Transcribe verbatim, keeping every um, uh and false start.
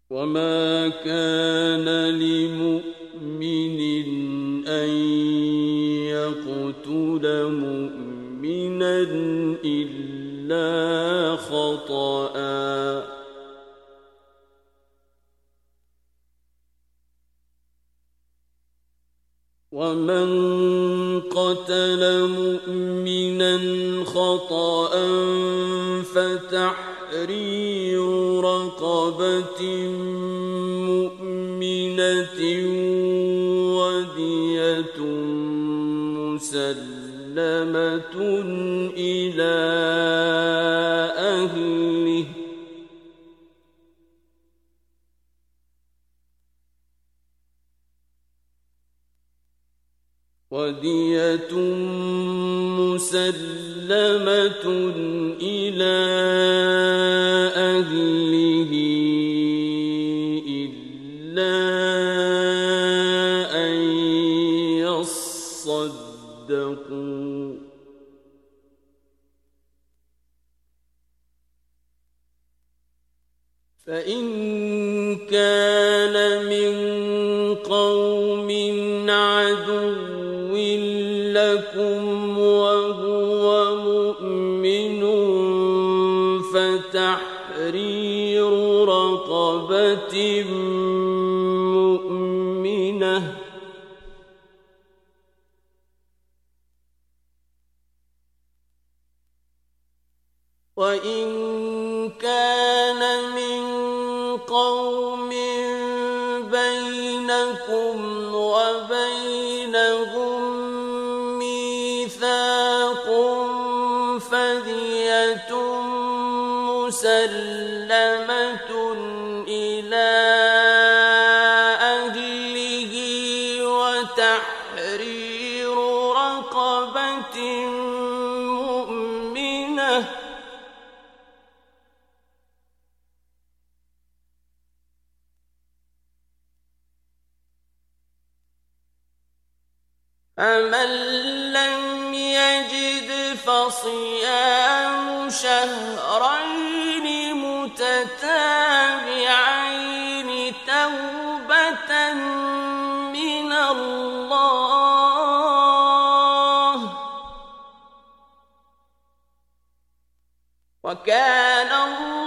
وما كان لمؤمن أن يقتل مؤمنا إلا خطأ ومن قتل مؤمنا خطأ فتحرير رقبة مؤمنة ودية مسلمة إلى أهله ودية مسلمة إلى أهله إلا أن يصدقوا فإن كان من قوم عدو لكم وهو مؤمن فتحرير رقبة مؤمنة وإن كان من قوم بينكم وبينهم ميثاق فدية مسلمة إلى أهله وتحرير رقبة مؤمنة فمن لم يجد فصيام شهرين متتابعين توبة من الله وكان الله